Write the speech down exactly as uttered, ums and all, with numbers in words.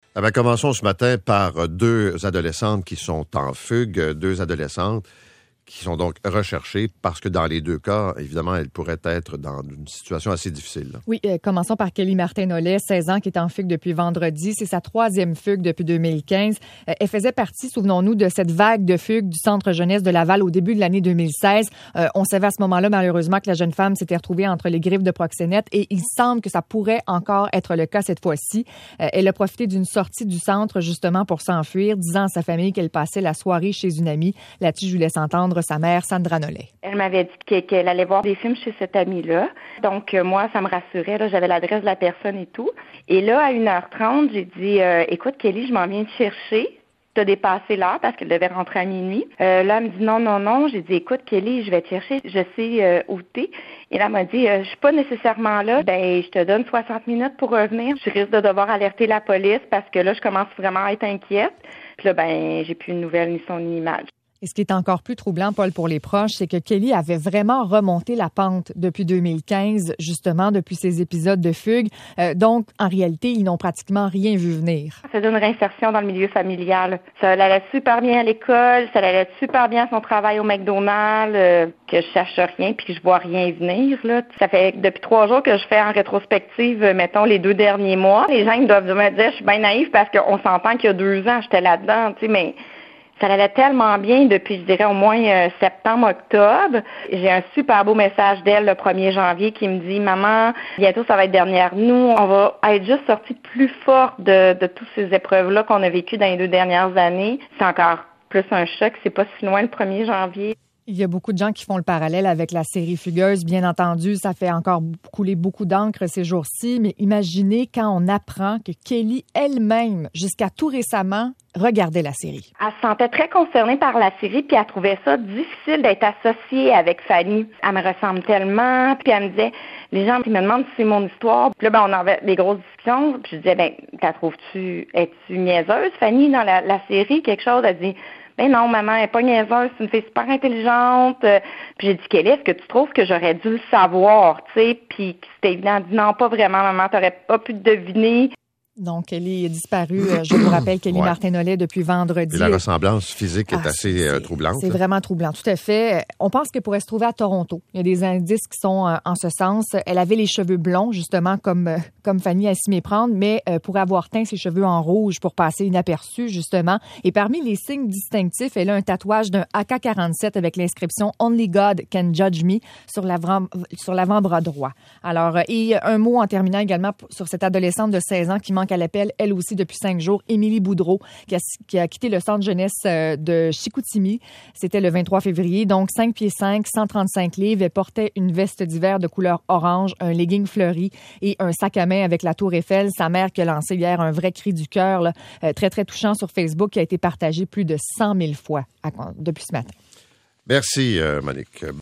Ah ben, commençons ce matin par deux adolescentes qui sont en fugue, deux adolescentes qui sont donc recherchées parce que dans les deux cas, évidemment, elles pourraient être dans une situation assez difficile. Là. Oui, euh, commençons par Kelly Martin-Nollet, seize ans, qui est en fugue depuis vendredi. C'est sa troisième fugue depuis deux mille quinze. Euh, elle faisait partie, souvenons-nous, de cette vague de fugue du Centre jeunesse de Laval au début de l'année deux mille seize. Euh, on savait à ce moment-là, malheureusement, que la jeune femme s'était retrouvée entre les griffes de proxénètes et il semble que ça pourrait encore être le cas cette fois-ci. Euh, elle a profité d'une sortie du centre, justement, pour s'enfuir, disant à sa famille qu'elle passait la soirée chez une amie. Là-dessus, je vous laisse entendre sa mère, Sandra Nollet. Elle m'avait dit qu'elle allait voir des films chez cette amie-là. Donc, euh, moi, ça me rassurait. Là, j'avais l'adresse de la personne et tout. Et là, à une heure trente, j'ai dit euh, « Écoute, Kelly, je m'en viens te chercher. Tu as dépassé l'heure parce qu'elle devait rentrer à minuit. Euh, » Là, elle me dit « Non, non, non. » J'ai dit « Écoute, Kelly, je vais te chercher. Je sais euh, où t'es. » Et là, elle m'a dit euh, « Je suis pas nécessairement là. Ben, je te donne soixante minutes pour revenir. Je risque de devoir alerter la police parce que là, je commence vraiment à être inquiète. » Puis là, ben, j'ai plus de nouvelles, ni son, ni image. Et ce qui est encore plus troublant, Paul, pour les proches, c'est que Kelly avait vraiment remonté la pente depuis deux mille quinze, justement, depuis ces épisodes de fugue. Euh, donc, en réalité, ils n'ont pratiquement rien vu venir. C'est une réinsertion dans le milieu familial. Ça allait super bien à l'école, ça allait super bien à son travail au McDonald's, euh, que je cherche rien puis que je vois rien venir. Là. Ça fait depuis trois jours que je fais en rétrospective, mettons, les deux derniers mois. Les gens ils doivent me dire, je suis bien naïve parce qu'on s'entend qu'il y a deux ans, j'étais là-dedans, tu sais, mais... Ça allait tellement bien depuis, je dirais, au moins euh, septembre, octobre. J'ai un super beau message d'elle le premier janvier qui me dit « Maman, bientôt ça va être derrière nous. On va être juste sortis plus forts de, de toutes ces épreuves-là qu'on a vécues dans les deux dernières années. » C'est encore plus un choc. C'est pas si loin le premier janvier. Il y a beaucoup de gens qui font le parallèle avec la série Fugueuse. Bien entendu, ça fait encore couler beaucoup d'encre ces jours-ci. Mais imaginez quand on apprend que Kelly elle-même, jusqu'à tout récemment, regardait la série. Elle se sentait très concernée par la série, puis elle trouvait ça difficile d'être associée avec Fanny. Elle me ressemble tellement, puis elle me disait, les gens ils me demandent si c'est mon histoire. Puis là, ben, on avait des grosses discussions, puis je disais, ben, t'as trouves-tu, es-tu niaiseuse, Fanny, dans la, la série, quelque chose? Elle dit, ben non, maman, elle n'est pas niaiseuse, c'est une fille super intelligente. Puis j'ai dit, Kelly, est-ce que tu trouves que j'aurais dû le savoir, tu sais? Puis c'était évident, elle dit, non, pas vraiment, maman, t'aurais pas pu deviner. Donc, Kelly est disparue, je vous rappelle, Kelly ouais. Martin-Nollet depuis vendredi. Et la ressemblance physique est ah, assez c'est, troublante. C'est vraiment troublant, tout à fait. On pense qu'elle pourrait se trouver à Toronto. Il y a des indices qui sont euh, en ce sens. Elle avait les cheveux blonds, justement, comme euh, comme Fanny a s'y méprendre, mais euh, pourrait avoir teint ses cheveux en rouge pour passer inaperçue, justement. Et parmi les signes distinctifs, elle a un tatouage d'un A K quarante-sept avec l'inscription « Only God can judge me » sur l'avant, sur l'avant-bras droit. Alors, euh, et un mot en terminant également sur cette adolescente de seize ans qui manque à l'appel, elle aussi, depuis cinq jours, Émilie Boudreau, qui a, qui a quitté le centre jeunesse de Chicoutimi. C'était le vingt-trois février. Donc, cinq pieds cinq, cent trente-cinq livres. Elle portait une veste d'hiver de couleur orange, un legging fleuri et un sac à main avec la Tour Eiffel. Sa mère qui a lancé hier un vrai cri du cœur, là, euh, très, très touchant sur Facebook, qui a été partagé plus de cent mille fois à, depuis ce matin. Merci, euh, Monique.